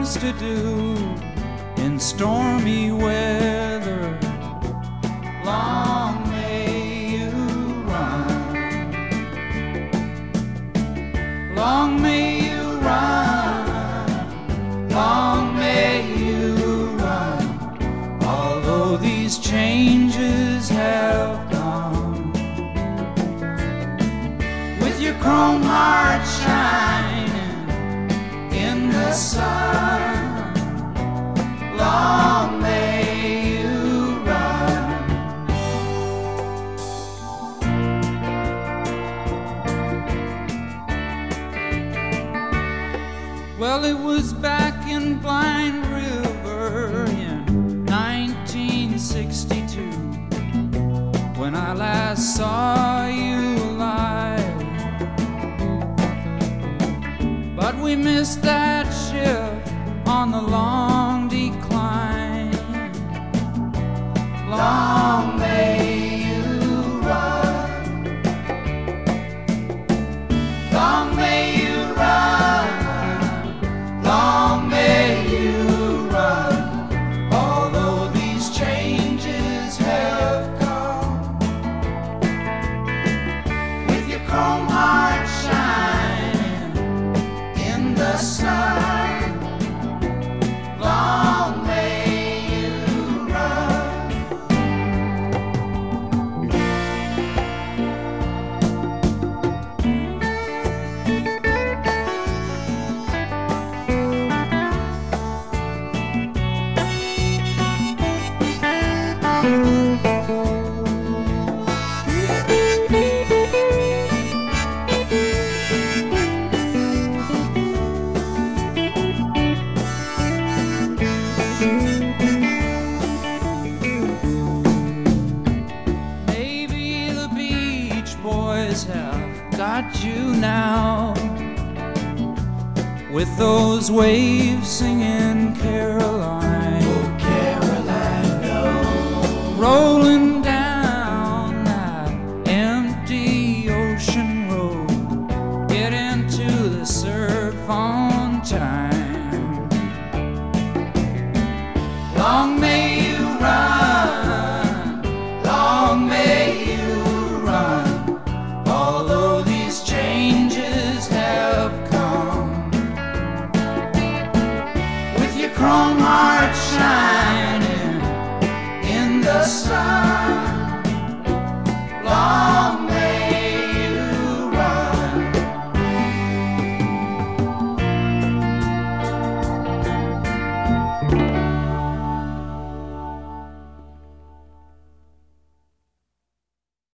things to do in stormy weather. Long may you run. Long may you run. Long may you run. Although these changes have come, with your chrome heart shining in the sun. Long may you run. Well, it was back in Blind River in 1962 when I last saw you alive. But we missed that ship on the long decline. Long may you run. Long may you run. Long may you run. Although these changes have come, with your chrome heart shining in the sun. Long may you run. Maybe the Beach Boys have got you now, with those waves singing Caroline. Oh, Caroline, no. Rolling down that empty ocean road, get into the surf on time. Long may you run. Long may you run. Although these changes have come, with your chrome heart